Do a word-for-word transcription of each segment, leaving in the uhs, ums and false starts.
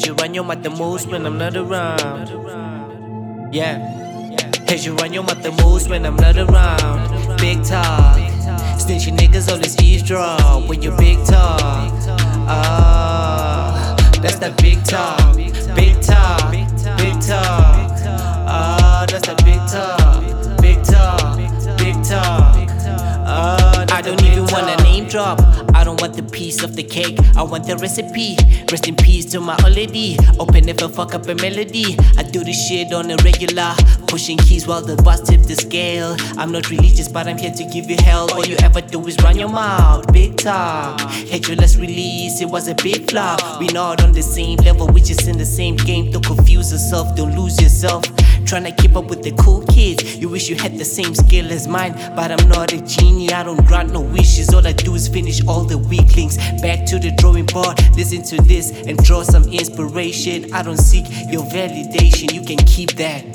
Cause you run your mouth the most when I'm not around. Yeah. Cause you run your mouth the most when I'm not around. Big talk. Snitchy niggas always eavesdrop when you big talk. Ah, that's that big talk. Big talk. Big talk. Ah, that's that big talk. Big talk. Big talk. Ah, I don't even wanna name drop. I don't want the piece of the cake, I want the recipe. Rest in peace to my old lady. Open if I fuck up a melody. I do this shit on a regular, pushing keys while the boss tip the scale. I'm not religious, but I'm here to give you hell. All you ever do is run your mouth, big talk. Hate you, let's release, it was a big flop. We not on the same level, we just in the same game. Don't confuse yourself, don't lose yourself. Tryna keep up with the cool kids. You wish you had the same skill as mine, but I'm not a genie, I don't grant no wishes. All I do is finish all the weaklings. Back to the drawing board, listen to this and draw some inspiration. I don't seek your validation, you can keep that.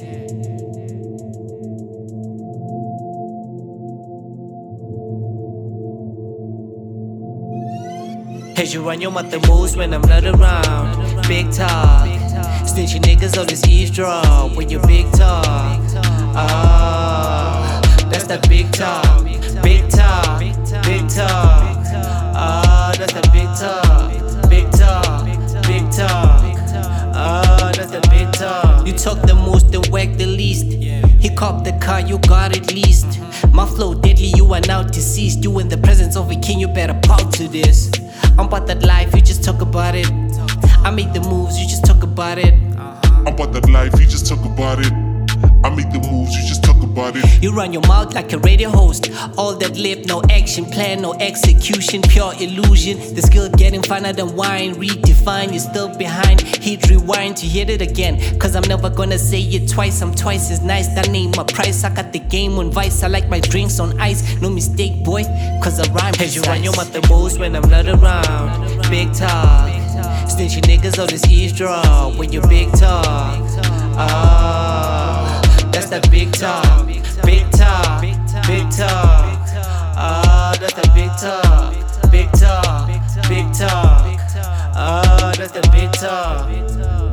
Cause you run your mouth the most when I'm not around. Big talk. Snitchy niggas always eavesdrop when you big talk. Ah, that's that big talk. Big talk. Big talk. Ah, that's that big talk. Big talk. Big talk. Ah, that's that big talk. You talk the most and whack the least. He copped the car, you got it leased. My flow deadly, you are now deceased. You in the presence of a king, you better pout to this. I'm about that life, you just talk about it. I make the moves, you just talk about it. I'm about that life, you just talk about it. I make the moves, you just talk about it. You run your mouth like a radio host. All that lip, no action plan, no execution, pure illusion. The skill getting finer than wine, redefine, you're still behind. Hit rewind to hit it again. Cause I'm never gonna say it twice, I'm twice as nice. That ain't my price, I got the game on vice. I like my drinks on ice, no mistake boy, cause I rhyme precise. You run your mouth the most when I'm not around. Big talk. Snitchy niggas always eavesdrop when you big talk. Ah, that's that big talk. Big talk. Big talk. Ah, that's that big talk. Big talk. Big talk. Ah, that's that big talk.